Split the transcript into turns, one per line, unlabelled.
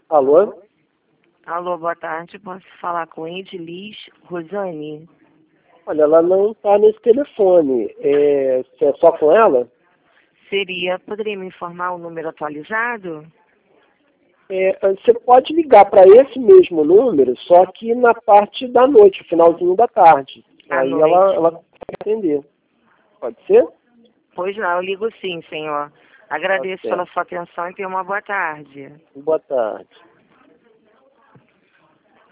Alô?
Alô, boa tarde. Posso falar com Edilis Rosane?
Olha, ela não está nesse telefone. É só com ela?
Poderia me informar o número atualizado?
Você pode ligar para esse mesmo número, só que na parte da noite, finalzinho da tarde.
À
Aí
noite.
ela consegue atender. Pode ser?
Pois não, eu ligo sim, senhor. Agradeço
Tá
pela
certo.
sua atenção e tenha uma boa tarde.
Boa tarde.